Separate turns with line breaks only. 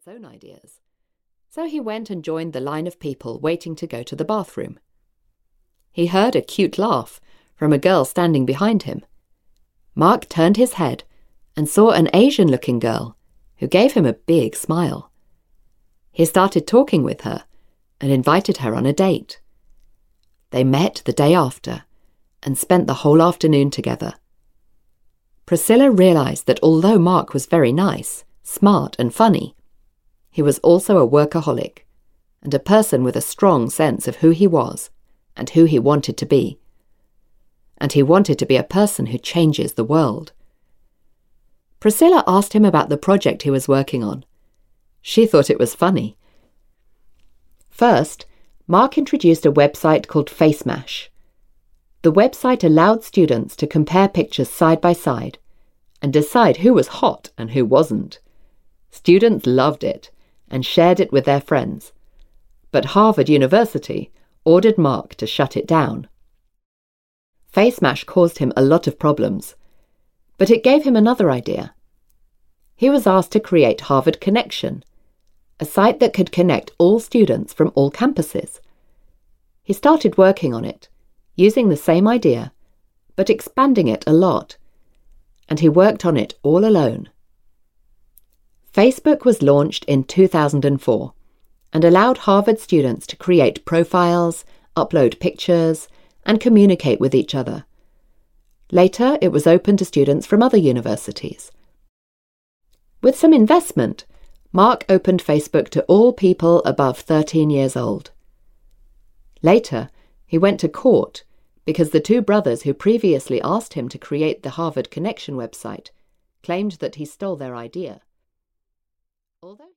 its own ideas. So he went and joined the line of people waiting to go to the bathroom. He heard a cute laugh from a girl standing behind him. Mark turned his head and saw an Asian-looking girl who gave him a big smile. He started talking with her and invited her on a date. They met the day after and spent the whole afternoon together. Priscilla realized that although Mark was very nice, smart and funny, he was also a workaholic and a person with a strong sense of who he was and who he wanted to be. And he wanted to be a person who changes the world. Priscilla asked him about the project he was working on. She thought it was funny. First, Mark introduced a website called FaceMash. The website allowed students to compare pictures side by side and decide who was hot and who wasn't. Students loved it and shared it with their friends. But Harvard University ordered Mark to shut it down. FaceMash caused him a lot of problems, but it gave him another idea. He was asked to create Harvard Connection, a site that could connect all students from all campuses. He started working on it, using the same idea, but expanding it a lot, and he worked on it all alone. Facebook was launched in 2004 and allowed Harvard students to create profiles, upload pictures, and communicate with each other. Later, it was open to students from other universities. With some investment, Mark opened Facebook to all people above 13 years old. Later, he went to court because the two brothers who previously asked him to create the Harvard Connection website claimed that he stole their idea. Although